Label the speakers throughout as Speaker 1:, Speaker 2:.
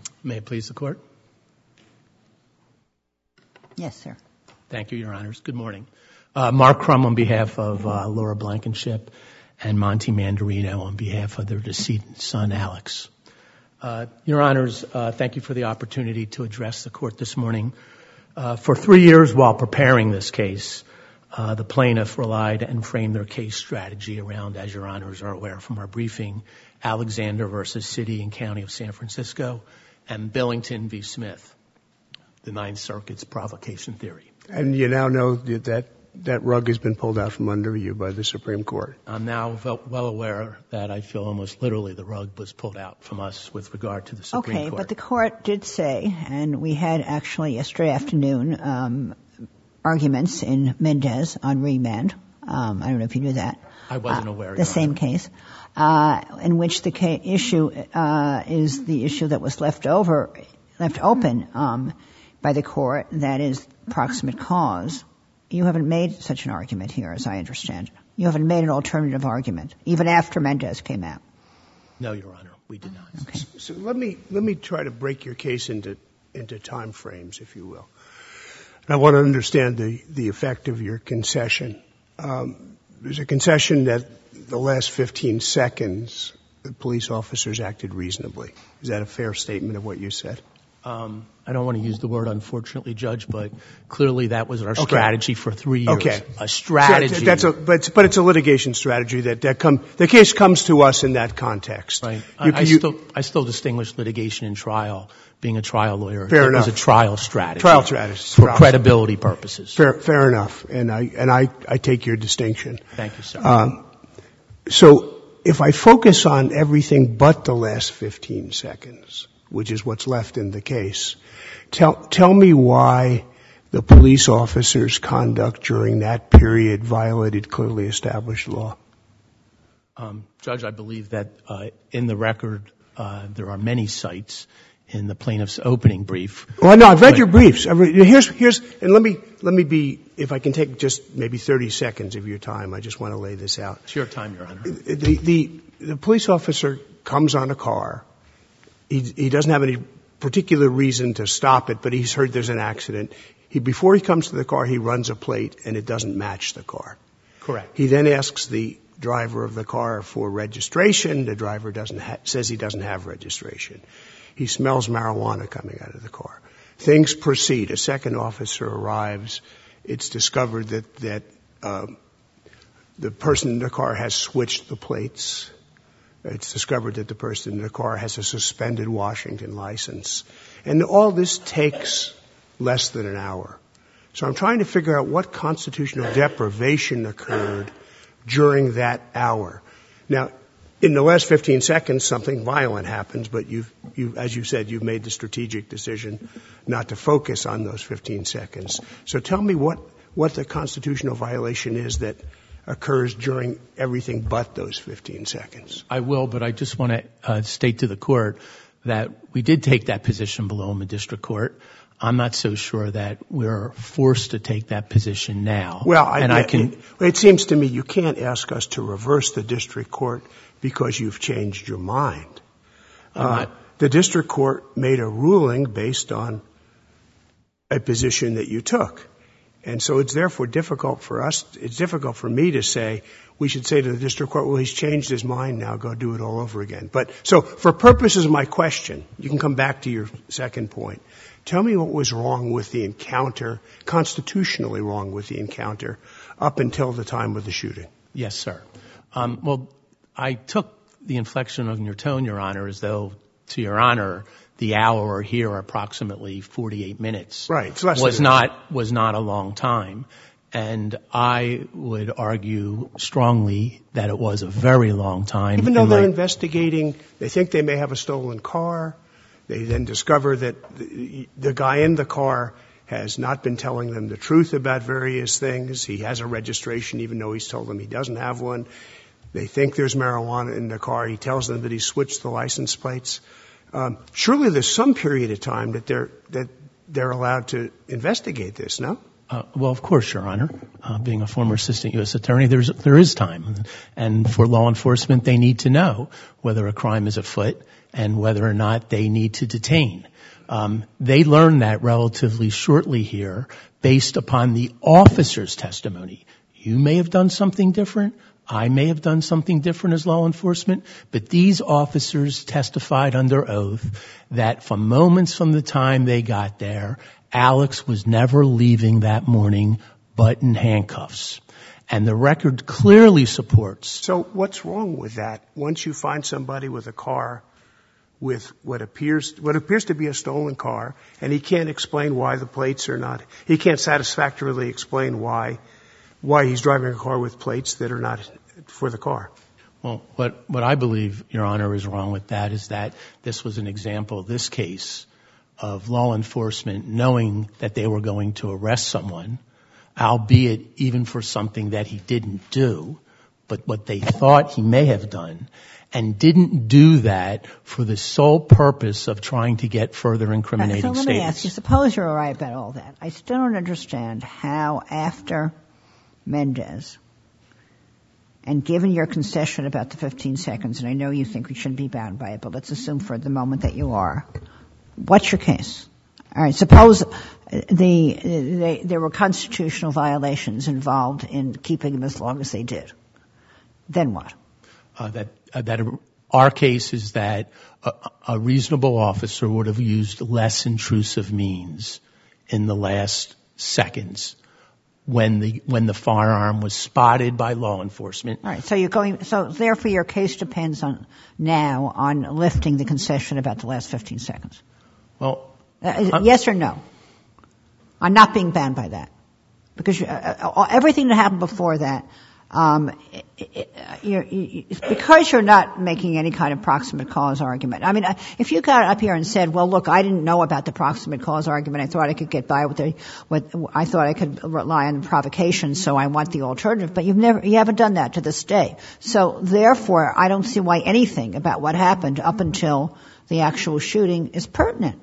Speaker 1: May it please the Court?
Speaker 2: Yes, sir.
Speaker 1: Thank you, Your Honors. Good morning. Mark Crum on behalf of Laura Blankenship and Monty Mandarino on behalf of their decedent son, Alex. Your Honors, thank you for the opportunity to address the Court this morning. For 3 years while preparing this case, the plaintiff relied and framed their case strategy around, as Your Honors are aware from our briefing, Alexander versus City and County of San Francisco and Billington v. Smith, the Ninth Circuit's provocation theory.
Speaker 3: And you now know that rug has been pulled out from under you by the Supreme Court.
Speaker 1: I'm now well aware that I feel almost literally the rug was pulled out from us with regard to the Supreme Court.
Speaker 2: Okay, but the Court did say, and we had actually yesterday afternoon arguments in Mendez on remand. I don't know if you knew that.
Speaker 1: I wasn't aware.
Speaker 2: The same case, in which the issue is the issue that was left open by the Court, that is proximate cause. You haven't made such an argument here, as I understand. You haven't made an alternative argument, even after Mendez came out.
Speaker 1: No, Your Honor, we did not.
Speaker 2: Okay.
Speaker 3: So let me try to break your case into time frames, if you will. And I want to understand the effect of your concession. There's a concession that the last 15 seconds the police officers acted reasonably. Is that a fair statement of what you said?
Speaker 1: I don't want to use the word unfortunately, Judge, but clearly that was our strategy for 3 years.
Speaker 3: Okay.
Speaker 1: A strategy.
Speaker 3: But it's a litigation strategy the case comes to us in that context.
Speaker 1: Right. I still distinguish litigation and trial. Being a trial lawyer,
Speaker 3: fair
Speaker 1: it
Speaker 3: enough.
Speaker 1: was a trial strategy.
Speaker 3: Trial strategy.
Speaker 1: For credibility purposes.
Speaker 3: Fair enough. And I take your distinction.
Speaker 1: Thank you, sir.
Speaker 3: So if I focus on everything but the last 15 seconds, which is what's left in the case, tell me why the police officers' conduct during that period violated clearly established law.
Speaker 1: Judge, I believe that in the record there are many cites in the plaintiff's opening brief.
Speaker 3: Well, no, I've read your briefs. Here's and let me be, if I can take just maybe 30 seconds of your time. I just want to lay this out.
Speaker 1: It's your time, Your Honor.
Speaker 3: The police officer comes on a car. He doesn't have any particular reason to stop it, but he's heard there's an accident. Before he comes to the car, he runs a plate, and it doesn't match the car.
Speaker 1: Correct.
Speaker 3: He then asks the driver of the car for registration. The driver says he doesn't have registration. He smells marijuana coming out of the car. Things proceed. A second officer arrives. It's discovered that the person in the car has switched the plates. It's discovered that the person in the car has a suspended Washington license. And all this takes less than an hour. So I'm trying to figure out what constitutional deprivation occurred during that hour. Now, in the last 15 seconds, something violent happens, but as you said, you've made the strategic decision not to focus on those 15 seconds. So tell me what the constitutional violation is that occurs during everything but those 15 seconds.
Speaker 1: I will, but I just want to state to the Court that we did take that position below in the district court. I'm not so sure that we're forced to take that position now.
Speaker 3: Well, it seems to me you can't ask us to reverse the district court because you've changed your mind. The district court made a ruling based on a position that you took. And so it's therefore difficult for me to say, we should say to the district court, well, he's changed his mind now, go do it all over again. But so for purposes of my question, you can come back to your second point. Tell me what was wrong with the encounter, constitutionally wrong with the encounter, up until the time of the shooting.
Speaker 1: Yes, sir. Well, I took the inflection of your tone, Your Honor, as though, to Your Honor, the hour here, approximately 48 minutes,
Speaker 3: right, it's less
Speaker 1: was not a long time. And I would argue strongly that it was a very long time.
Speaker 3: Even though they're investigating, they think they may have a stolen car. They then discover that the guy in the car has not been telling them the truth about various things. He has a registration even though he's told them he doesn't have one. They think there's marijuana in the car. He tells them that he switched the license plates. Surely there's some period of time that they're allowed to investigate this, no?
Speaker 1: Well, of course, Your Honor. Being a former assistant U.S. attorney, there is time. And for law enforcement, they need to know whether a crime is afoot and whether or not they need to detain. They learned that relatively shortly here based upon the officer's testimony. You may have done something different. I may have done something different as law enforcement, but these officers testified under oath that from moments from the time they got there, Alex was never leaving that morning but in handcuffs. And the record clearly supports.
Speaker 3: So what's wrong with that? Once you find somebody with a car with what appears to be a stolen car, and he can't explain why the plates are not, he can't satisfactorily explain why he's driving a car with plates that are not for the car.
Speaker 1: Well, what I believe, Your Honor, is wrong with that is that this was an example, this case, of law enforcement knowing that they were going to arrest someone, albeit even for something that he didn't do, but what they thought he may have done, and didn't do that for the sole purpose of trying to get further incriminating statements.
Speaker 2: So let me ask you, suppose you're all right about all that. I still don't understand how after Mendez, and given your concession about the 15 seconds, and I know you think we shouldn't be bound by it, but let's assume for the moment that you are, what's your case? All right, suppose there were constitutional violations involved in keeping them as long as they did. Then what? Our
Speaker 1: case is that a reasonable officer would have used less intrusive means in the last seconds when the firearm was spotted by law enforcement.
Speaker 2: All right, so therefore your case depends on lifting the concession about the last 15 seconds.
Speaker 1: Well,
Speaker 2: yes or no? I'm not being bound by that. Because everything that happened before that, because you're not making any kind of proximate cause argument. I mean, if you got up here and said, well, look, I didn't know about the proximate cause argument. I thought I could get by I thought I could rely on provocation, so I want the alternative. But you haven't done that to this day. So therefore, I don't see why anything about what happened up until the actual shooting is pertinent.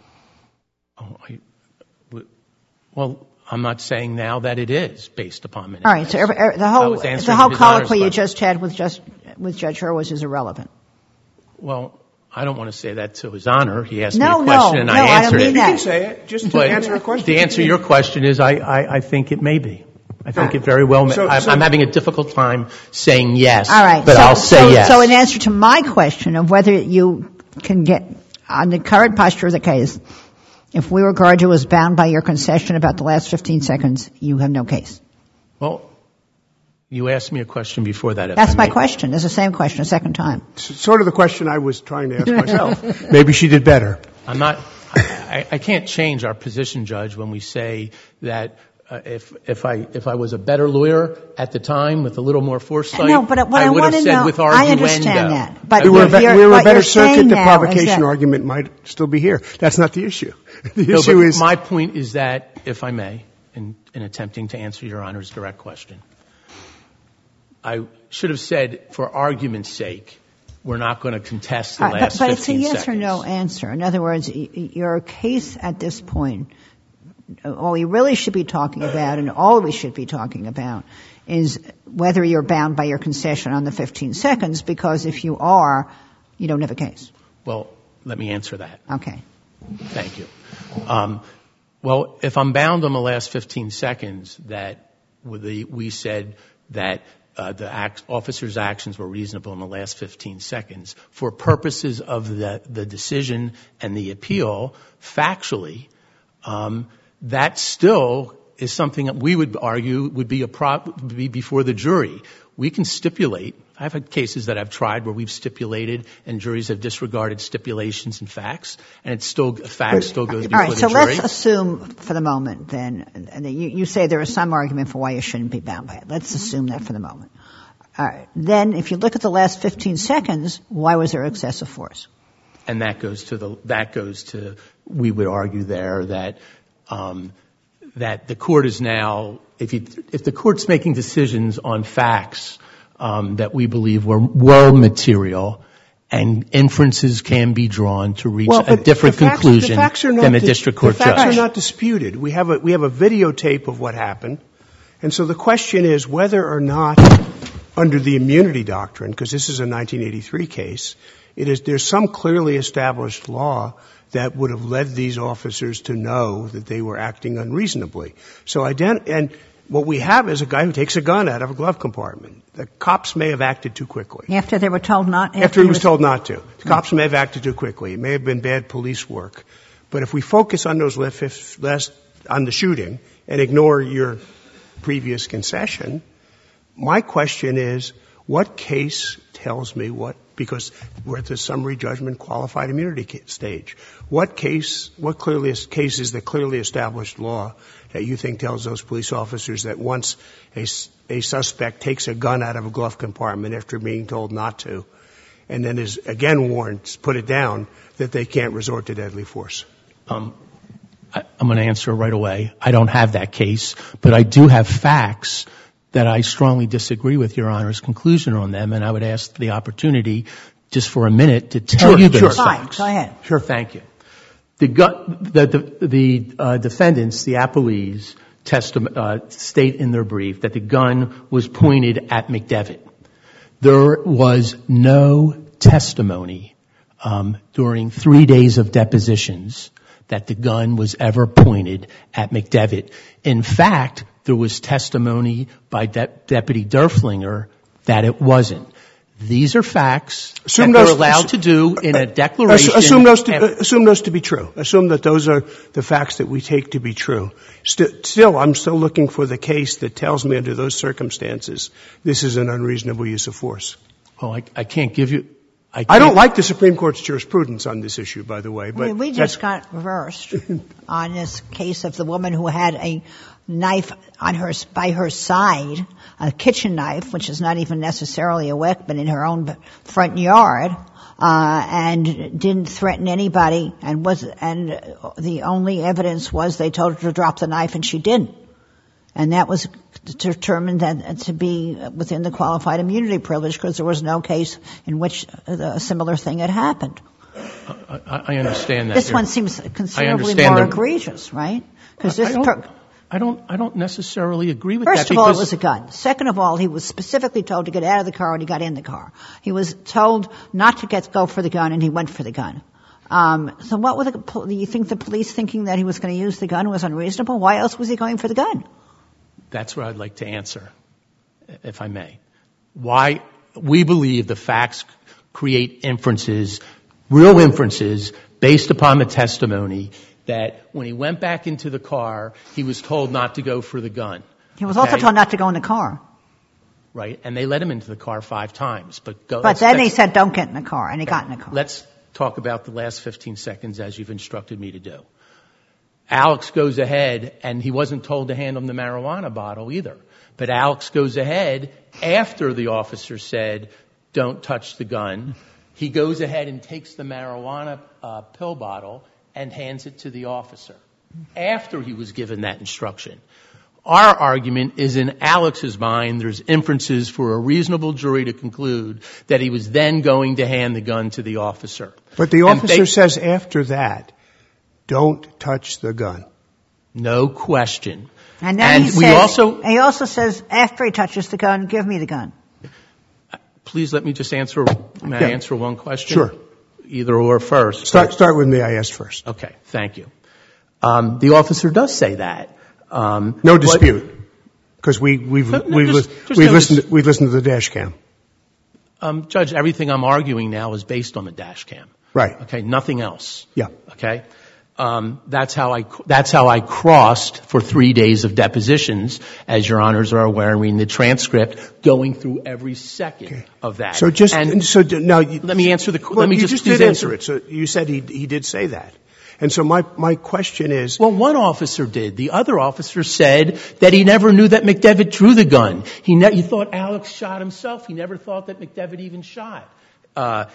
Speaker 1: Well, I'm not saying now that it is based upon Menendez.
Speaker 2: All right, so the whole colloquy you just had with Judge Hurwitz is irrelevant.
Speaker 1: Well, I don't want to say that to his honor. He asked me a question and I answered it.
Speaker 3: You can say it, just to answer a question.
Speaker 1: To answer your question is I think it may be. I think it very well may. I'm having a difficult time saying yes,
Speaker 2: all right,
Speaker 1: but I'll say yes.
Speaker 2: So in answer to my question of whether you can get, on the current posture of the case, if we regard you as bound by your concession about the last 15 seconds, you have no case.
Speaker 1: Well, you asked me a question before that.
Speaker 2: That's my question. It's the same question a second time.
Speaker 3: Sort of the question I was trying to ask myself. Maybe she did better.
Speaker 1: I can't change our position, Judge, when we say that if I was a better lawyer at the time with a little more foresight,
Speaker 2: no, but what
Speaker 1: I would have said with arguendo.
Speaker 2: I understand that. But
Speaker 3: we were a better circuit, the provocation argument might still be here. That's not the issue. The issue is...
Speaker 1: My point is that, if I may, in attempting to answer Your Honor's direct question, I should have said, for argument's sake, we're not going to contest the last 15 seconds.
Speaker 2: But it's a yes or no answer. In other words, your case at this point, all we really should be talking about and all we should be talking about is whether you're bound by your concession on the 15 seconds, because if you are, you don't have a case.
Speaker 1: Well, let me answer that.
Speaker 2: Okay.
Speaker 1: Thank you. Well, if I'm bound on the last 15 seconds that we said that the officer's actions were reasonable in the last 15 seconds, for purposes of the decision and the appeal, factually, that still is something that we would argue would be before the jury. We can stipulate. I've had cases that I've tried where we've stipulated and juries have disregarded stipulations and facts, and facts still goes before the jury.
Speaker 2: All right, so let's assume for the moment then, and you say there is some argument for why you shouldn't be bound by it. Let's assume that for the moment. All right. Then if you look at the last 15 seconds, why was there excessive force?
Speaker 1: And that goes to we would argue there that the court is now, if the court's making decisions on facts that we believe were material, and inferences can be drawn to reach a different conclusion than the district court judge.
Speaker 3: The facts are not disputed. We have a videotape of what happened. And so the question is whether or not, under the immunity doctrine, because this is a 1983 case, there's some clearly established law that would have led these officers to know that they were acting unreasonably. And what we have is a guy who takes a gun out of a glove compartment. The cops may have acted too quickly.
Speaker 2: After they were told not?
Speaker 3: After he was told not to. The cops may have acted too quickly. It may have been bad police work. But if we focus on those on the shooting and ignore your previous concession, my question is, what case tells me because we're at the summary judgment qualified immunity stage. What case is the clearly established law that you think tells those police officers that once a suspect takes a gun out of a glove compartment after being told not to, and then is again warned to put it down, that they can't resort to deadly force?
Speaker 1: I'm going to answer right away. I don't have that case, but I do have facts that I strongly disagree with Your Honor's conclusion on them, and I would ask the opportunity just for a minute to tell you those facts.
Speaker 2: Go ahead.
Speaker 1: Sure. Thank you. The defendants, the appellees, state in their brief that the gun was pointed at McDevitt. There was no testimony during 3 days of depositions that the gun was ever pointed at McDevitt. In fact, there was testimony by Deputy Derflinger that it wasn't. These are facts that they're allowed to do in a declaration.
Speaker 3: Assume those to be true. Assume that those are the facts that we take to be true. Still, I'm still looking for the case that tells me under those circumstances this is an unreasonable use of force.
Speaker 1: Oh, I can't give you...
Speaker 3: I don't like the Supreme Court's jurisprudence on this issue, by the way. But
Speaker 2: we just got reversed on this case of the woman who had a knife by her side, a kitchen knife, which is not even necessarily a weapon, in her own front yard, and didn't threaten anybody, and the only evidence was they told her to drop the knife and she didn't. And that was determined to be within the qualified immunity privilege because there was no case in which a similar thing had happened.
Speaker 1: I understand that.
Speaker 2: This one seems considerably more egregious, right?
Speaker 1: I don't necessarily agree with that.
Speaker 2: First of all, it was a gun. Second of all, he was specifically told to get out of the car when he got in the car. He was told not to go for the gun, and he went for the gun. So do you think the police thinking that he was going to use the gun was unreasonable? Why else was he going for the gun?
Speaker 1: That's what I'd like to answer, if I may. Why we believe the facts create inferences, real inferences, based upon the testimony that when he went back into the car, he was told not to go for the gun.
Speaker 2: He was also told not to go in the car.
Speaker 1: Right, and they let him into the car 5 times. But
Speaker 2: then they said, don't get in the car, and he got in the car.
Speaker 1: Let's talk about the last 15 seconds as you've instructed me to do. Alex goes ahead, and he wasn't told to hand him the marijuana bottle either. But Alex goes ahead after the officer said, don't touch the gun. He goes ahead and takes the marijuana pill bottle and hands it to the officer after he was given that instruction. Our argument is in Alex's mind, there's inferences for a reasonable jury to conclude that he was then going to hand the gun to the officer.
Speaker 3: But the officer says after that, don't touch the gun.
Speaker 1: No question.
Speaker 2: And then he also says, after he touches the gun, give me the gun.
Speaker 1: Please let me just answer. May I answer one question?
Speaker 3: Sure.
Speaker 1: Either or first.
Speaker 3: Start with me, I asked first.
Speaker 1: Okay, thank you. The officer does say that.
Speaker 3: No dispute. Because we've listened to the dash cam.
Speaker 1: Judge, everything I'm arguing now is based on the dash cam.
Speaker 3: Right.
Speaker 1: Okay, nothing else.
Speaker 3: Yeah.
Speaker 1: Okay. That's how I crossed for 3 days of depositions, as your honors are aware, and reading the transcript, going through every second of that.
Speaker 3: So now
Speaker 1: let me answer
Speaker 3: you just did answer it. So you said he did say that. And so my question is...
Speaker 1: Well, one officer did. The other officer said that he never knew that McDevitt drew the gun. He thought Alex shot himself. He never thought that McDevitt even shot. And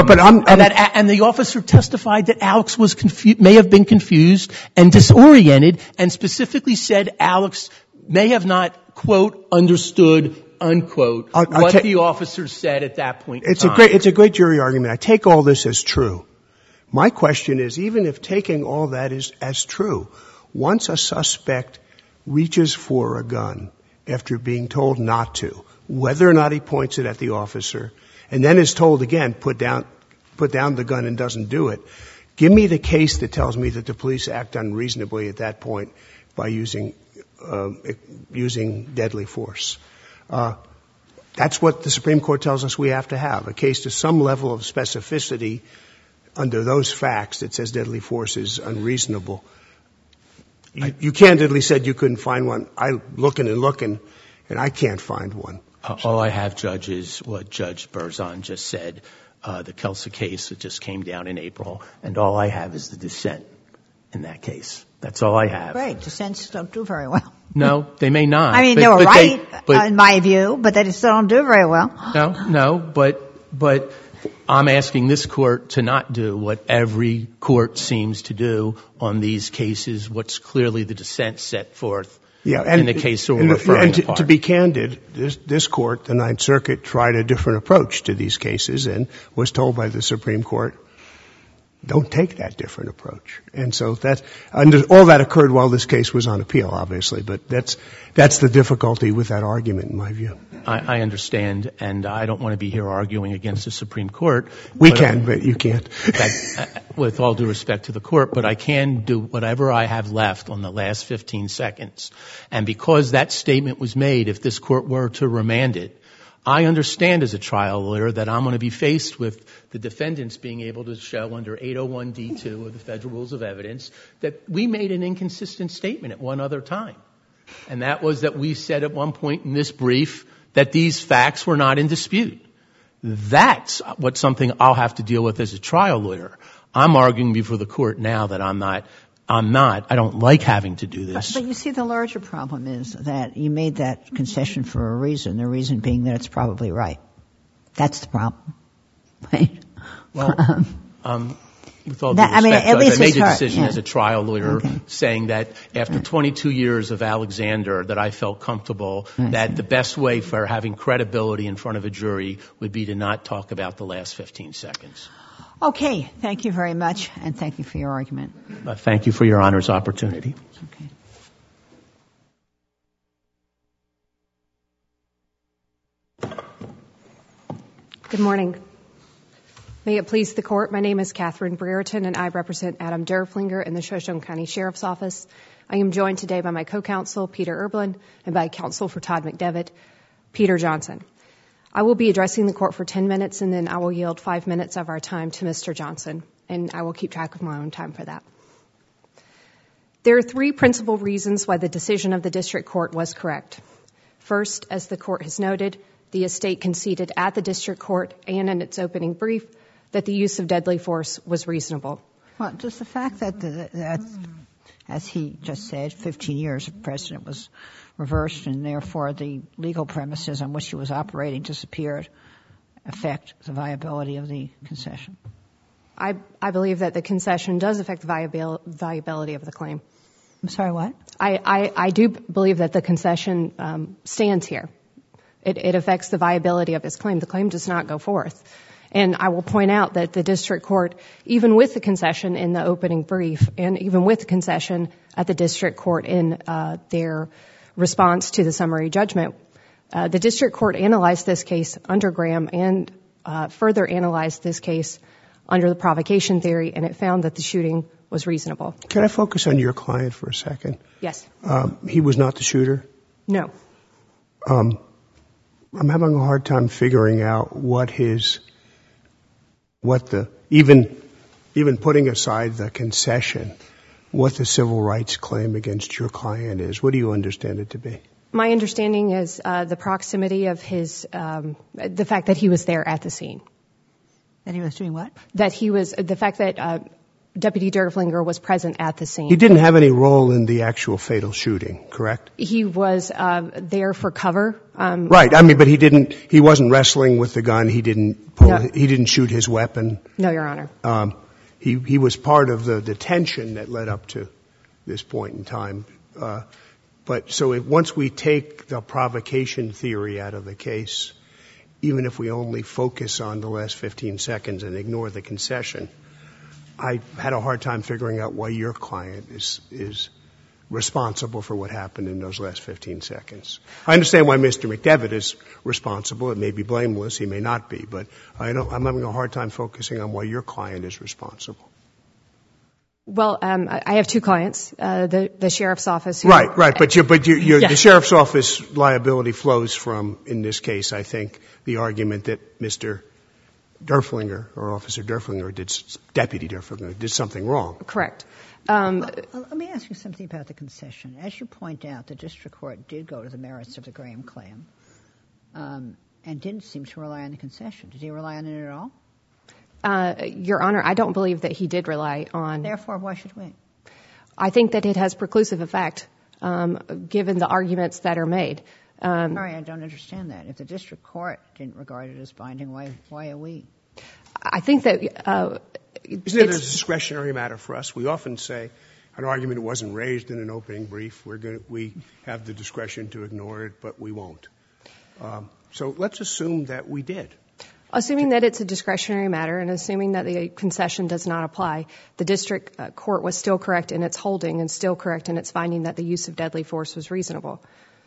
Speaker 1: the officer testified that Alex was may have been confused and disoriented, and specifically said Alex may have not, quote, understood unquote, what the officer said at that point in time.
Speaker 3: It's a great jury argument. I take all this as true. My question is, even if taking all that is as true, once a suspect reaches for a gun after being told not to, whether or not he points it at the officer, and then is told again, put down the gun and doesn't do it, give me the case that tells me that the police act unreasonably at that point by using deadly force. That's what the Supreme Court tells us we have to have, a case to some level of specificity under those facts that says deadly force is unreasonable. You candidly said you couldn't find one. I'm looking, and I can't find one.
Speaker 1: All I have, Judge, is what Judge Berzon just said, the Kelsa case that just came down in April, and all I have is the dissent in that case. That's all I have.
Speaker 2: Great. Dissents don't do very well.
Speaker 1: No, they may not.
Speaker 2: I mean, they were right in my view, but they still don't do very well.
Speaker 1: No, but I'm asking this court to not do what every court seems to do on these cases, what's clearly the dissent set forth in the case we're referring to.
Speaker 3: To be candid, this court, the Ninth Circuit, tried a different approach to these cases and was told by the Supreme Court, don't take that different approach. And so all that occurred while this case was on appeal, obviously, but that's the difficulty with that argument, in my view.
Speaker 1: I understand, and I don't want to be here arguing against the Supreme Court.
Speaker 3: We can, but you can't.
Speaker 1: With all due respect to the court, but I can do whatever I have left on the last 15 seconds. And because that statement was made, if this court were to remand it, I understand as a trial lawyer that I'm going to be faced with the defendants being able to show under 801D2 of the Federal Rules of Evidence that we made an inconsistent statement at one other time. And that was that we said at one point in this brief that these facts were not in dispute. That's something I'll have to deal with as a trial lawyer. I'm arguing before the court now that I don't like having to do this.
Speaker 2: But you see, the larger problem is that you made that concession for a reason, the reason being that it's probably right. That's the problem. Right?
Speaker 1: Well, with all due respect, I made a decision as a trial lawyer saying that after 22 years of Alexander that I felt comfortable that the best way for having credibility in front of a jury would be to not talk about the last 15 seconds.
Speaker 2: Okay. Thank you very much, and thank you for your argument.
Speaker 1: Thank you for your Honor's opportunity.
Speaker 4: Okay. Good morning. May it please the Court, my name is Catherine Brereton, and I represent Adam Derflinger in the Shoshone County Sheriff's Office. I am joined today by my co-counsel, Peter Erblin, and by counsel for Todd McDevitt, Peter Johnson. I will be addressing the Court for 10 minutes, and then I will yield 5 minutes of our time to Mr. Johnson, and I will keep track of my own time for that. There are 3 principal reasons why the decision of the District Court was correct. First, as the Court has noted, the estate conceded at the District Court and in its opening brief that the use of deadly force was reasonable.
Speaker 2: Well, just the fact that as he just said, 15 years of precedent was reversed and therefore the legal premises on which he was operating disappeared affect the viability of the concession?
Speaker 4: I believe that the concession does affect the viability of the claim.
Speaker 2: I'm sorry, what?
Speaker 4: I do believe that the concession stands here. It affects the viability of his claim. The claim does not go forth. And I will point out that the District Court, even with the concession in the opening brief and even with the concession at the District Court in their response to the summary judgment, the District Court analyzed this case under Graham and further analyzed this case under the provocation theory, and it found that the shooting was reasonable.
Speaker 3: Can I focus on your client for a second?
Speaker 4: Yes.
Speaker 3: He was not the shooter?
Speaker 4: No.
Speaker 3: I'm having a hard time figuring out even putting aside the concession, what the civil rights claim against your client is. What do you understand it to be?
Speaker 4: My understanding is the proximity of the fact that he was there at the scene.
Speaker 2: That he was doing what?
Speaker 4: The fact that Deputy Derflinger was present at the scene.
Speaker 3: He didn't have any role in the actual fatal shooting, correct?
Speaker 4: He was there for cover.
Speaker 3: Right. I mean, but he wasn't wrestling with the gun. He didn't shoot his weapon.
Speaker 4: No, Your Honor. He
Speaker 3: was part of the detention that led up to this point in time. But so once we take the provocation theory out of the case, even if we only focus on the last 15 seconds and ignore the concession, I had a hard time figuring out why your client is responsible for what happened in those last 15 seconds. I understand why Mr. McDevitt is responsible. It may be blameless. He may not be. But I'm having a hard time focusing on why your client is responsible.
Speaker 4: Well, I have two clients, the sheriff's office.
Speaker 3: Right. But
Speaker 4: Yeah.
Speaker 3: the sheriff's office liability flows from, in this case, I think, the argument that Mr. Derflinger or Officer Derflinger Deputy Derflinger did something wrong.
Speaker 4: Correct.
Speaker 2: Let me ask you something about the concession. As you point out, the district court did go to the merits of the Graham claim and didn't seem to rely on the concession. Did he rely on it at all?
Speaker 4: Your Honor, I don't believe that he did rely on.
Speaker 2: Therefore, why should we?
Speaker 4: I think that it has preclusive effect, given the arguments that are made.
Speaker 2: Sorry, I don't understand that. If the district court didn't regard it as binding, why are we?
Speaker 4: I think that
Speaker 3: Isn't it a discretionary matter for us? We often say an argument wasn't raised in an opening brief. We have the discretion to ignore it, but we won't. So let's assume that we did.
Speaker 4: Assuming that it's a discretionary matter and assuming that the concession does not apply, the district court was still correct in its holding and still correct in its finding that the use of deadly force was reasonable.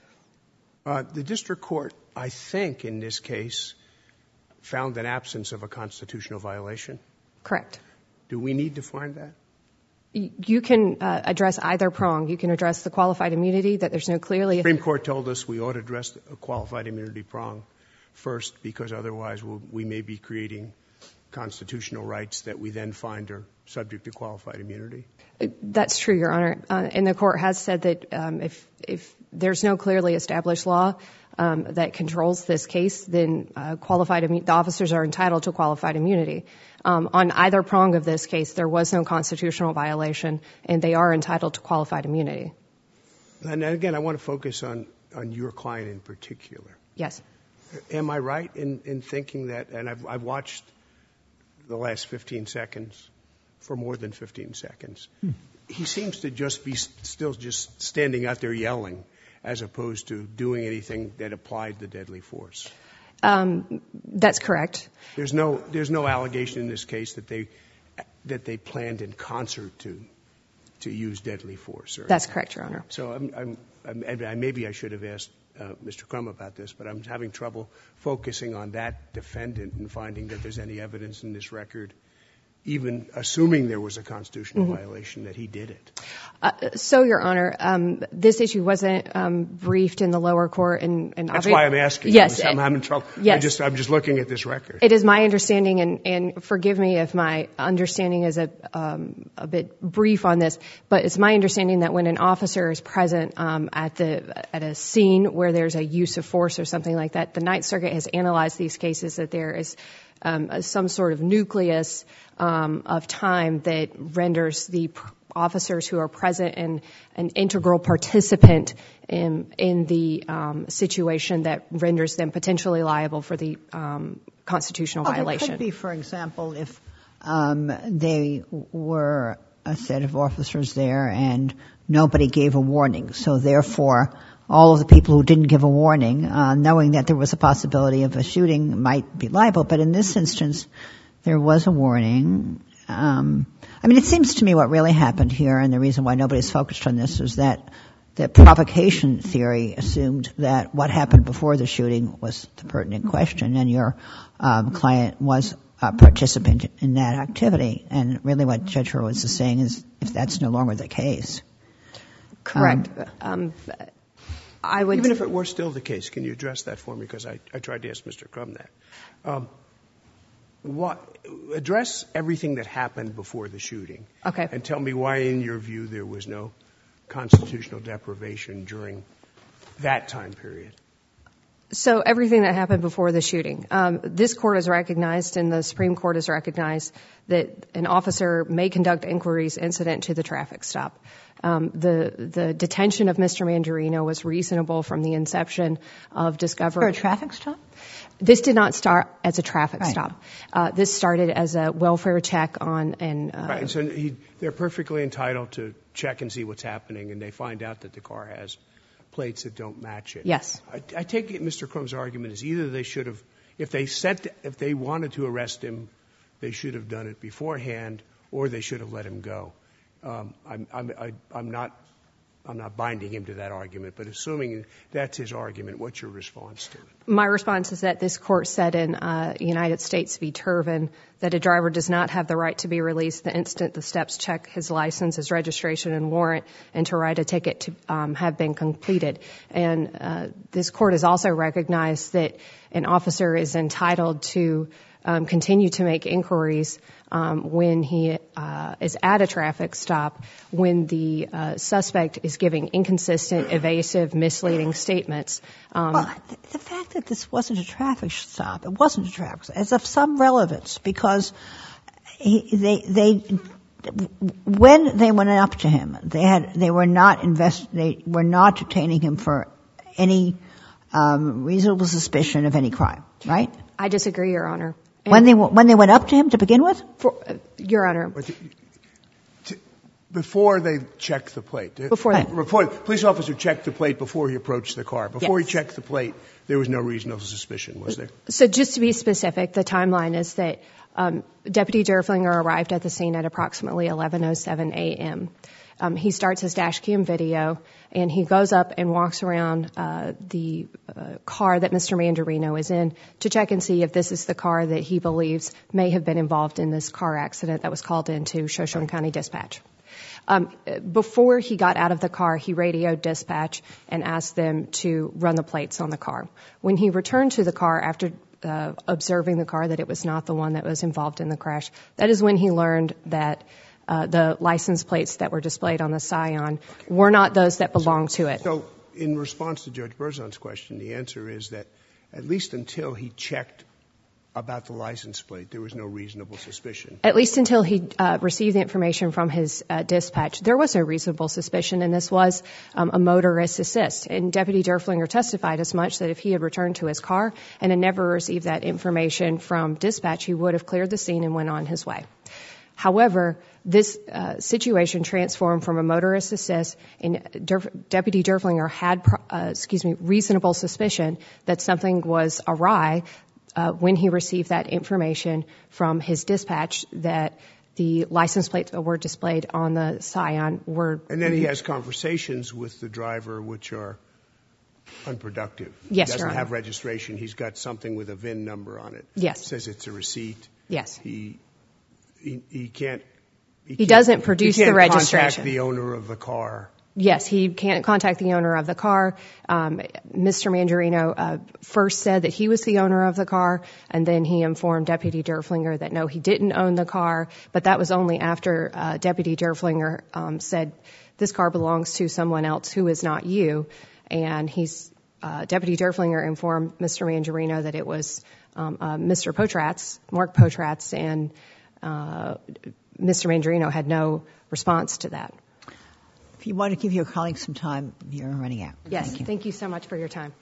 Speaker 3: The district court, I think, in this case, found an absence of a constitutional violation.
Speaker 4: Correct.
Speaker 3: Do we need to find that?
Speaker 4: You can address either prong. You can address the qualified immunity, that there's no clearly...
Speaker 3: The Supreme Court told us we ought to address a qualified immunity prong first, because otherwise we may be creating constitutional rights that we then find are subject to qualified immunity.
Speaker 4: That's true, Your Honor. And the court has said that if there's no clearly established law that controls this case, then the officers are entitled to qualified immunity. On either prong of this case, there was no constitutional violation, and they are entitled to qualified immunity.
Speaker 3: And again, I want to focus on your client in particular.
Speaker 4: Yes.
Speaker 3: Am I right in thinking that, and I've watched the last 15 seconds for more than 15 seconds, he seems to just be still just standing out there yelling as opposed to doing anything that applied the deadly force.
Speaker 4: That's correct.
Speaker 3: There's no allegation in this case that they planned in concert to use deadly force.
Speaker 4: That's correct, Your Honor.
Speaker 3: So maybe I should have asked Mr. Crum about this, but I'm having trouble focusing on that defendant and finding that there's any evidence in this record, even assuming there was a constitutional violation, that he did it.
Speaker 4: So, Your Honor, this issue wasn't briefed in the lower court, and
Speaker 3: that's why I'm asking.
Speaker 4: Yes,
Speaker 3: I'm having trouble.
Speaker 4: Yes.
Speaker 3: I'm just looking at this record.
Speaker 4: It is my understanding, and forgive me if my understanding is a bit brief on this, but it's my understanding that when an officer is present at a scene where there's a use of force or something like that, the Ninth Circuit has analyzed these cases that there is some sort of nucleus of time that renders the officers who are present and an integral participant in the situation that renders them potentially liable for the constitutional violation.
Speaker 2: It could be, for example, if they were a set of officers there and nobody gave a warning. So therefore, all of the people who didn't give a warning, knowing that there was a possibility of a shooting, might be liable. But in this instance, there was a warning. I mean, it seems to me what really happened here, and the reason why nobody's focused on this, is that the provocation theory assumed that what happened before the shooting was the pertinent question, and your client was a participant in that activity. And really what Judge Hurwitz is saying is, if that's no longer the case.
Speaker 4: Correct. I would...
Speaker 3: Even if it were still the case, can you address that for me? Because I tried to ask Mr. Crum that. Address everything that happened before the shooting.
Speaker 4: Okay. And
Speaker 3: tell me why, in your view, there was no constitutional deprivation during that time period.
Speaker 4: So everything that happened before the shooting. This court has recognized, and the Supreme Court has recognized, that an officer may conduct inquiries incident to the traffic stop. The detention of Mr. Mandarino was reasonable from the inception of discovery.
Speaker 2: For a traffic stop?
Speaker 4: This did not start as a traffic stop. This started as a welfare check on an...
Speaker 3: Right, so they're perfectly entitled to check and see what's happening, and they find out that the car has plates that don't match it.
Speaker 4: Yes.
Speaker 3: I take it Mr. Crum's argument is either they should have, if they wanted to arrest him, they should have done it beforehand, or they should have let him go. I'm not binding him to that argument, but assuming that's his argument, what's your response to it?
Speaker 4: My response is that this court said in United States v. Turvin that a driver does not have the right to be released the instant the steps check his license, his registration and warrant, and to write a ticket to have been completed. And this court has also recognized that an officer is entitled to continue to make inquiries when he is at a traffic stop, when the suspect is giving inconsistent, evasive, misleading statements.
Speaker 2: Well, the fact that this wasn't a traffic stop, it wasn't a traffic stop, is of some relevance because when they went up to him, they were not detaining him for any reasonable suspicion of any crime, right?
Speaker 4: I disagree, Your Honor.
Speaker 2: When they went up to him to begin with?
Speaker 4: Your Honor.
Speaker 3: Before they checked the plate. Police officer checked the plate before he approached the car. Before he checked the plate, there was no reasonable suspicion, was there?
Speaker 4: So just to be specific, the timeline is that Deputy Derflinger arrived at the scene at approximately 11:07 a.m. He starts his dash cam video, and he goes up and walks around the car that Mr. Mandarino is in to check and see if this is the car that he believes may have been involved in this car accident that was called into Shoshone County Dispatch. Before he got out of the car, he radioed dispatch and asked them to run the plates on the car. When he returned to the car after observing the car, that it was not the one that was involved in the crash, that is when he learned that the license plates that were displayed on the Scion were not those that belonged to it.
Speaker 3: So in response to Judge Berzon's question, the answer is that at least until he checked about the license plate, there was no reasonable suspicion.
Speaker 4: At least until he received the information from his dispatch, there was no reasonable suspicion, and this was a motorist assist. And Deputy Derflinger testified as much that if he had returned to his car and had never received that information from dispatch, he would have cleared the scene and went on his way. However, this situation transformed from a motorist assist, and Deputy Derflinger had, reasonable suspicion that something was awry when he received that information from his dispatch that the license plates that were displayed on the Scion were... And
Speaker 3: then he has conversations with the driver which are unproductive.
Speaker 4: Yes,
Speaker 3: He
Speaker 4: Your
Speaker 3: doesn't
Speaker 4: Honor.
Speaker 3: have registration. He's got something with a VIN number on it.
Speaker 4: Yes.
Speaker 3: Says it's a receipt.
Speaker 4: Yes.
Speaker 3: He can't...
Speaker 4: He doesn't produce the registration.
Speaker 3: He can't contact the owner of the car.
Speaker 4: Yes, he can't contact the owner of the car. Mr. Mandarino first said that he was the owner of the car, and then he informed Deputy Derflinger that no, he didn't own the car, but that was only after Deputy Derflinger said, this car belongs to someone else who is not you, and Deputy Derflinger informed Mr. Mandarino that it was Mr. Potratz, Mark Potratz, and Mr. Mandarino had no response to that.
Speaker 2: If you want to give your colleagues some time, you're running out.
Speaker 4: Yes, thank you so much for your time.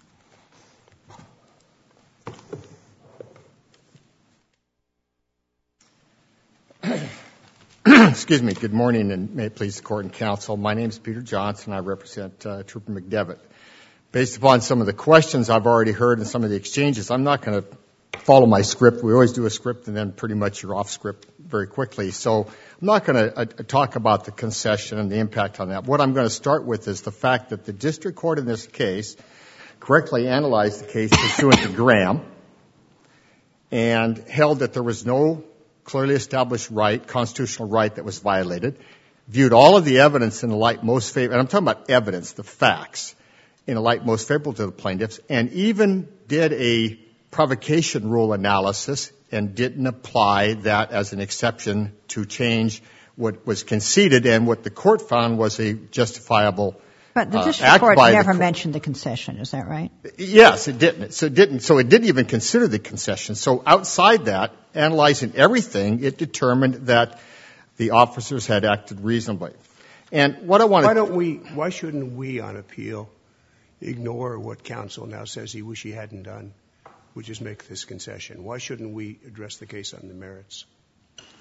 Speaker 5: Excuse me. Good morning, and may it please the Court and Counsel. My name is Peter Johnson. I represent Trooper McDevitt. Based upon some of the questions I've already heard and some of the exchanges, I'm not going to follow my script. We always do a script, and then pretty much you're off script very quickly. So I'm not going to talk about the concession and the impact on that. What I'm going to start with is the fact that the district court in this case correctly analyzed the case pursuant to Graham and held that there was no clearly established right, constitutional right, that was violated, viewed all of the evidence in the light most favorable, and I'm talking about evidence, the facts, in the light most favorable to the plaintiffs, and even did a provocation rule analysis and didn't apply that as an exception to change what was conceded and what the court found was a justifiable
Speaker 2: But the district court never mentioned the concession, is that right?
Speaker 5: Yes, it didn't. So it didn't even consider the concession. So outside that, analyzing everything, it determined that the officers had acted reasonably. And what I want to...
Speaker 3: Why shouldn't we on appeal ignore what counsel now says he wish he hadn't done, which is make this concession? Why shouldn't we address the case on the merits?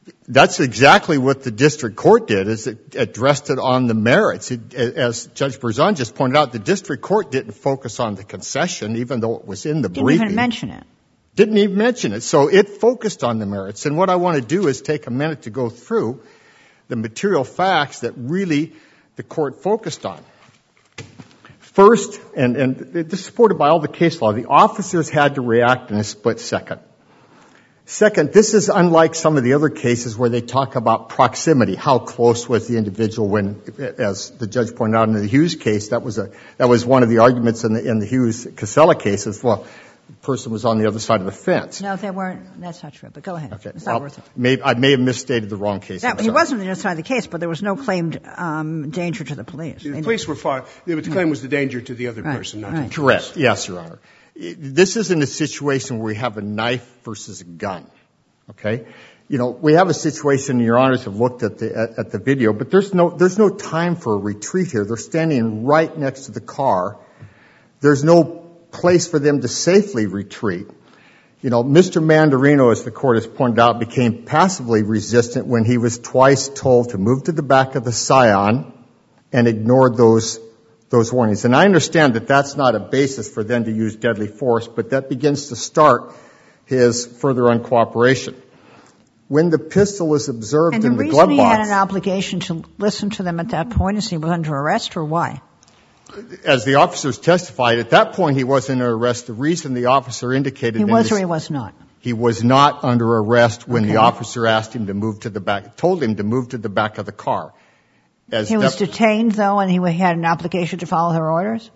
Speaker 5: That's exactly what the district court did, is it addressed it on the merits. As Judge Berzon just pointed out, the district court didn't focus on the concession, even though it was in the briefing.
Speaker 2: Didn't even mention it.
Speaker 5: Didn't even mention it. So it focused on the merits. And what I want to do is take a minute to go through the material facts that really the court focused on. First, and this is supported by all the case law, the officers had to react in a split second. Second, this is unlike some of the other cases where they talk about proximity. How close was the individual when, as the judge pointed out in the Hughes case, that was one of the arguments in the Hughes-Casella cases. Well, the person was on the other side of the fence.
Speaker 2: No, they weren't. That's not true. But go ahead.
Speaker 5: Okay.
Speaker 2: It's not worth it.
Speaker 5: I may have misstated the wrong case.
Speaker 2: He wasn't on the other side of the case, but there was no claimed danger to the police.
Speaker 3: The police were far. The claim was the danger to the other person, not to the police.
Speaker 5: Correct. Yes, Your Honor. This isn't a situation where we have a knife versus a gun. Okay? You know, we have a situation, and Your Honors have looked at the video, but there's no time for a retreat here. They're standing right next to the car. There's no place for them to safely retreat. You know, Mr. Mandarino, as the court has pointed out, became passively resistant when he was twice told to move to the back of the Scion and ignored those warnings. And I understand that that's not a basis for them to use deadly force, but that begins to start his further uncooperation. When the pistol was observed in the glove box...
Speaker 2: And the reason he had an obligation to listen to them at that point is he was under arrest, or why?
Speaker 5: As the officers testified, at that point he wasn't under arrest. The reason the officer indicated...
Speaker 2: He was or he was not?
Speaker 5: He was not under arrest when the officer asked him to move to the back, told him to move to the back of the car.
Speaker 2: He was detained, though, and he had an obligation to follow their orders?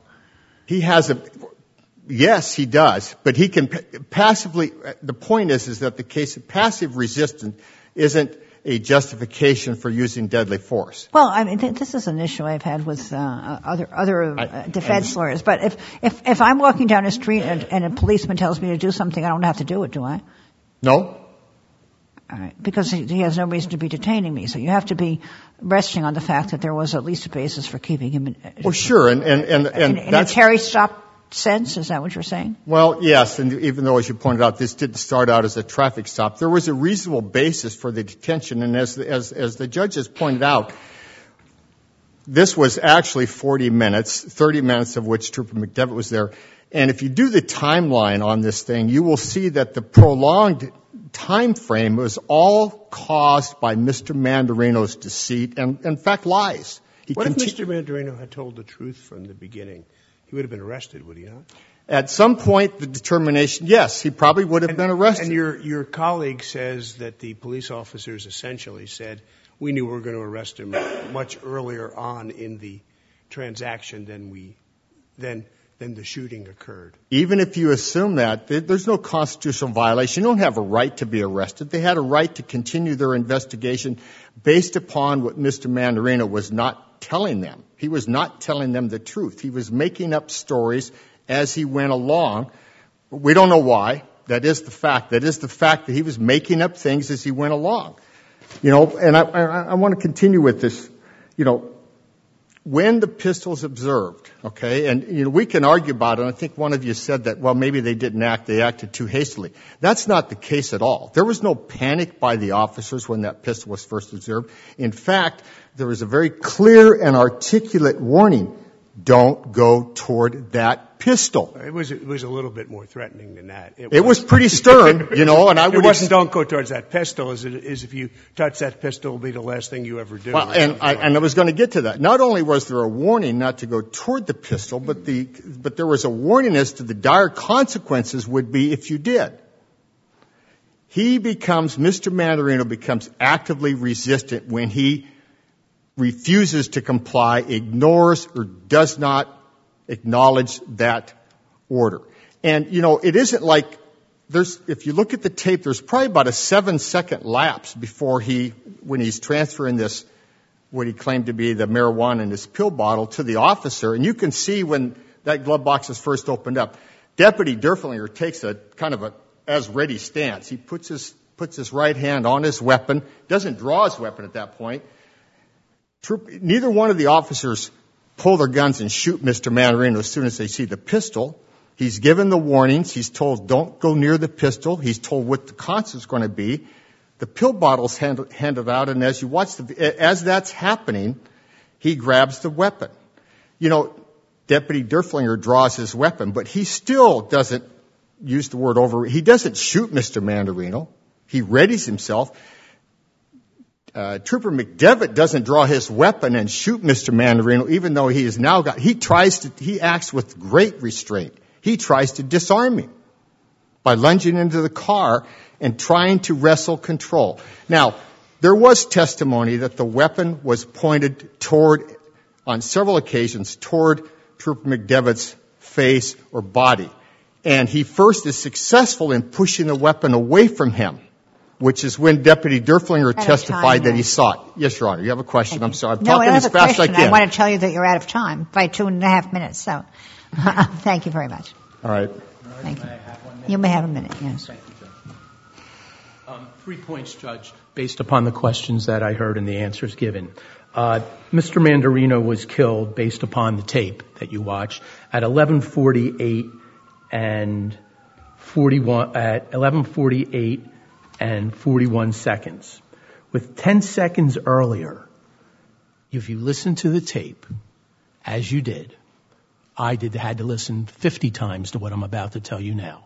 Speaker 5: Yes, he does, but he can passively, the point is that the case of passive resistance isn't a justification for using deadly force.
Speaker 2: Well, I mean, this is an issue I've had with other defense lawyers, but if I'm walking down a street and a policeman tells me to do something, I don't have to do it, do I?
Speaker 5: No.
Speaker 2: All right, because he has no reason to be detaining me, so you have to be resting on the fact that there was at least a basis for keeping him in...
Speaker 5: Well, sure, and
Speaker 2: in a Terry stop sense, is that what you're saying?
Speaker 5: Well, yes, and even though, as you pointed out, this didn't start out as a traffic stop, there was a reasonable basis for the detention, and as the judge has pointed out, this was actually 40 minutes, 30 minutes of which Trooper McDevitt was there, and if you do the timeline on this thing, you will see that the prolonged time frame was all caused by Mr. Mandarino's deceit and, in fact, lies.
Speaker 3: What if Mr. Mandarino had told the truth from the beginning? He would have been arrested, would he not?
Speaker 5: At some point, the determination, yes, he probably would have been arrested.
Speaker 3: And your colleague says that the police officers essentially said, we knew we were going to arrest him much earlier on in the transaction than the shooting occurred.
Speaker 5: Even if you assume that, there's no constitutional violation. You don't have a right to be arrested. They had a right to continue their investigation based upon what Mr. Mandarino was not telling them. He was not telling them the truth. He was making up stories as he went along. We don't know why. That is the fact. That is the fact that he was making up things as he went along. You know, and I want to continue with this. You know, when the pistol's observed, okay, and, you know, we can argue about it, and I think one of you said that, well, maybe they didn't act, they acted too hastily. That's not the case at all. There was no panic by the officers when that pistol was first observed. In fact, there was a very clear and articulate warning, don't go toward that pistol.
Speaker 3: It was a little bit more threatening than that.
Speaker 5: It was pretty stern, you know, and I would...
Speaker 3: It wasn't don't go towards that pistol, as if you touch that pistol, it'll be the last thing you ever do.
Speaker 5: Well, and I was going to get to that. Not only was there a warning not to go toward the pistol, but there was a warning as to the dire consequences would be if you did. Mr. Mandarino becomes actively resistant when he refuses to comply, ignores, or does not acknowledge that order. And, you know, it isn't like if you look at the tape, there's probably about a 7-second lapse before when he's transferring this, what he claimed to be the marijuana in his pill bottle to the officer. And you can see when that glove box is first opened up, Deputy Derflinger takes a kind of a as-ready stance. He puts his right hand on his weapon, doesn't draw his weapon at that point. Neither one of the officers pull their guns and shoot Mr. Mandarino as soon as they see the pistol. He's given the warnings. He's told don't go near the pistol. He's told what the consequence is going to be. The pill bottle's handed out, and as you watch, as that's happening, he grabs the weapon. You know, Deputy Derflinger draws his weapon, but he still doesn't use the word over. He doesn't shoot Mr. Mandarino. He readies himself. Trooper McDevitt doesn't draw his weapon and shoot Mr. Mandarino, even though he acts with great restraint. He tries to disarm him by lunging into the car and trying to wrestle control. Now, there was testimony that the weapon was pointed on several occasions, toward Trooper McDevitt's face or body. And he first is successful in pushing the weapon away from him, which is when Deputy Derflinger testified that he saw it. Yes, Your Honor. You have a question? I'm sorry. I'm talking as fast as I can.
Speaker 2: I want to tell you that you're out of time by 2.5 minutes. So thank you very much.
Speaker 5: All right.
Speaker 2: Thank you. You may have a minute, yes.
Speaker 1: Thank you, Judge. 3 points, Judge, based upon the questions that I heard and the answers given. Mr. Mandarino was killed based upon the tape that you watched at 11:48 and 41 seconds. With 10 seconds earlier, if you listen to the tape, as you did, I had to listen 50 times to what I'm about to tell you now.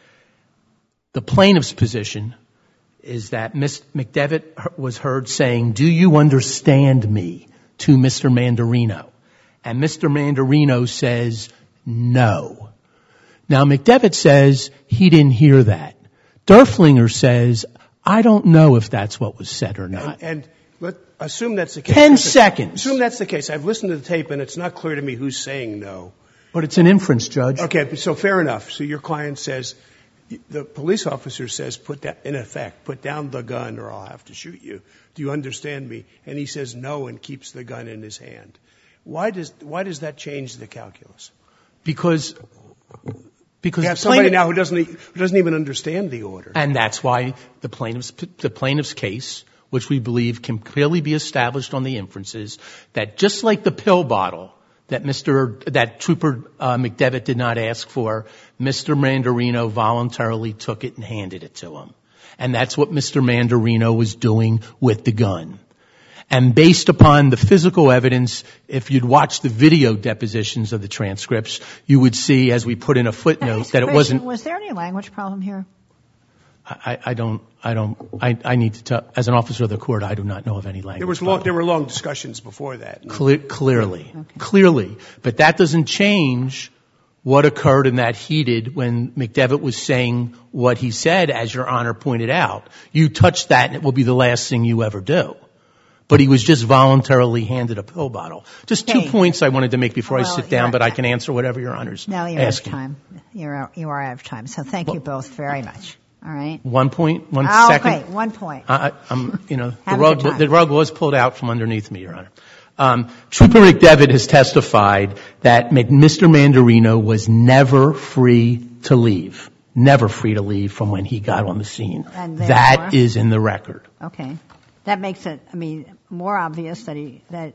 Speaker 1: The plaintiff's position is that Ms. McDevitt was heard saying, "Do you understand me?" to Mr. Mandarino. And Mr. Mandarino says, "No." Now, McDevitt says he didn't hear that. Derflinger says, "I don't know if that's what was said or not."
Speaker 3: And assume that's the case.
Speaker 1: 10 seconds.
Speaker 3: Assume that's the case. I've listened to the tape, and it's not clear to me who's saying no.
Speaker 1: But it's an inference, Judge.
Speaker 3: Okay, so fair enough. So your client says, the police officer says, put down the gun or I'll have to shoot you. Do you understand me? And he says no and keeps the gun in his hand. Why does that change the calculus?
Speaker 1: Because
Speaker 3: you have somebody now who doesn't even understand the order.
Speaker 1: And that's why the plaintiff's case, which we believe can clearly be established on the inferences, that just like the pill bottle that Trooper McDevitt did not ask for, Mr. Mandarino voluntarily took it and handed it to him. And that's what Mr. Mandarino was doing with the gun. And based upon the physical evidence, if you'd watch the video depositions of the transcripts, you would see, as we put in a footnote, that it wasn't...
Speaker 2: Was there any language problem here?
Speaker 1: I need to tell, as an officer of the court, I do not know of any language problem.
Speaker 3: There were long discussions before that.
Speaker 1: Clearly. But that doesn't change what occurred in that heated when McDevitt was saying what he said, as Your Honor pointed out. You touch that and it will be the last thing you ever do. But he was just voluntarily handed a pill bottle. Just 2 points I wanted to make before I sit down, but I can answer whatever Your Honor's asking.
Speaker 2: Now you're out of time. You are out of time. So thank you both very much. All right.
Speaker 1: 1 point, 1 second.
Speaker 2: Okay, 1 point.
Speaker 1: The rug was pulled out from underneath me, Your Honor. Trooper McDevitt has testified that Mr. Mandarino was never free to leave. Never free to leave from when he got on the scene. That is in the record.
Speaker 2: Okay. That makes it, more obvious that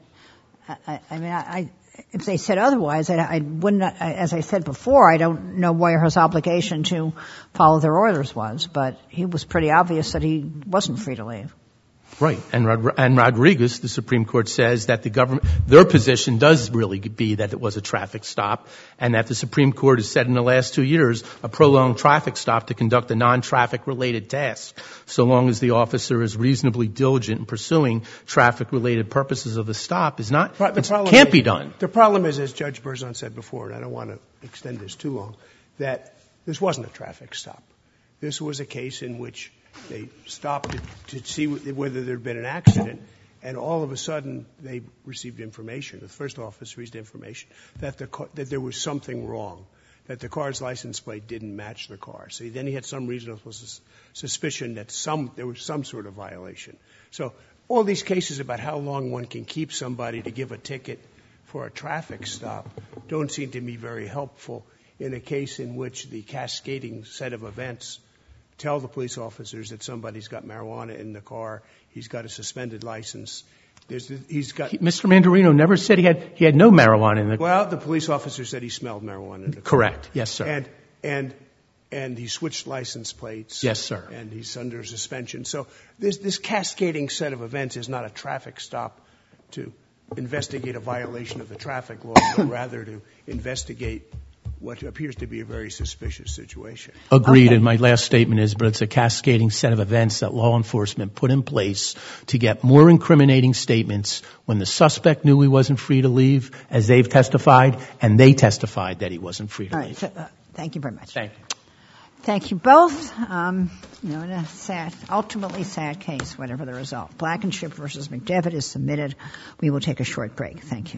Speaker 2: if they said otherwise, I wouldn't, as I said before, I don't know where his obligation to follow their orders was, but it was pretty obvious that he wasn't free to leave.
Speaker 1: Right. And Rodriguez, the Supreme Court says that the government, their position does really be that it was a traffic stop, and that the Supreme Court has said in the last 2 years a prolonged traffic stop to conduct a non-traffic related task, so long as the officer is reasonably diligent in pursuing traffic related purposes of the stop, can't be done.
Speaker 3: The problem is, as Judge Berzon said before, and I don't want to extend this too long, that this wasn't a traffic stop. This was a case in which they stopped to see whether there had been an accident, and all of a sudden they received information. The first officer received information that there was something wrong, that the car's license plate didn't match the car. So then he had some reasonable suspicion that there was some sort of violation. So all these cases about how long one can keep somebody to give a ticket for a traffic stop don't seem to me very helpful in a case in which the cascading set of events tell the police officers that somebody's got marijuana in the car, he's got a suspended license.
Speaker 1: Mr. Mandarino never said he had no marijuana in the car.
Speaker 3: Well, the police officer said he smelled marijuana in the car.
Speaker 1: Correct. Yes, sir.
Speaker 3: And and he switched license plates.
Speaker 1: Yes, sir.
Speaker 3: And he's under suspension. So this cascading set of events is not a traffic stop to investigate a violation of the traffic law, but rather to investigate what appears to be a very suspicious situation.
Speaker 1: Agreed, and my last statement is, but it's a cascading set of events that law enforcement put in place to get more incriminating statements when the suspect knew he wasn't free to leave, as they've testified, and they testified that he wasn't free to
Speaker 2: All
Speaker 1: leave.
Speaker 2: right. So, thank you very much.
Speaker 1: Thank you.
Speaker 2: Thank you both. In a ultimately sad case, whatever the result. Blankenship versus McDevitt is submitted. We will take a short break. Thank you.